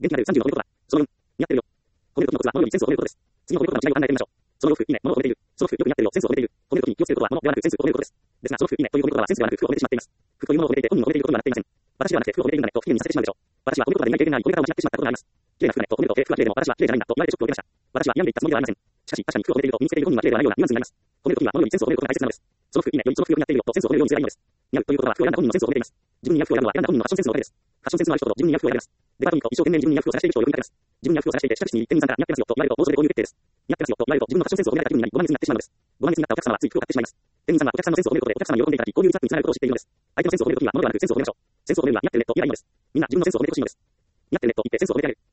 元気が出る30の褒めることだ。その4、似合ってるよ。褒める時のコツは物よりセンスを褒めることです。次の褒めることの違いを考えてみましょう。その洋服、いいね、物を褒めている。その服、よく似合ってるよ、センスを褒めている。褒める時に気をつけることは物ではなくセンスを褒めることです。ですが、その服、いいねという褒めることはセンスではなく服を褒めてしまっています。服というものを褒めていて本人を褒めていることにはなっていません。私ではなくて服を褒めているんだねと不機嫌にさせてしまうでしょう。私は褒めることができない経験があり、褒め方を間違ってしまったことがあります。綺麗な服だねと褒めると、服は綺麗でも私は綺麗じゃないんだと言われてショックを受けました。私は病んでいったつもりではありません。しかし、確かに服を褒めていると身につけている本人は綺麗ではないようなニュアンスになります。褒めるときには物よりセンスを褒めることが大切なのです。その服、いいね、よりその服よく似合っているよとセンスを褒めるようにすればいいのです。似合うということは服を選んだ本人のセンスを褒めています。自分に似合う服を選ぶのは選んだ本人のファッションセンスのおかげです。ファッションセンスのある人と自分に似合う服を選びます。デパートに行くと一生懸命自分に似合う服を探している人をよく見かけます。自分に似合う服を探していて、試着室に行って店員さんから似合ってますよと言われると、妄想で購入決定です。似合ってますよと言われると、自分のファッションセンスを褒められた気分になり、ご満悦になってしまうのです。ご満悦になったお客様はつい服を買ってしまいます。店員さんがお客さんのセンスを褒めることで、お客様に喜んでいただき、購入リサーチにつながることを知っているのです。相手のセンスを褒めるときは物ではなくセンスを褒めましょう。センスを褒めるのは似合ってるねと言えばいいのです。みんな自分のセンスを褒めてほしいのです。似合ってるねと言ってセンスを褒めてやる。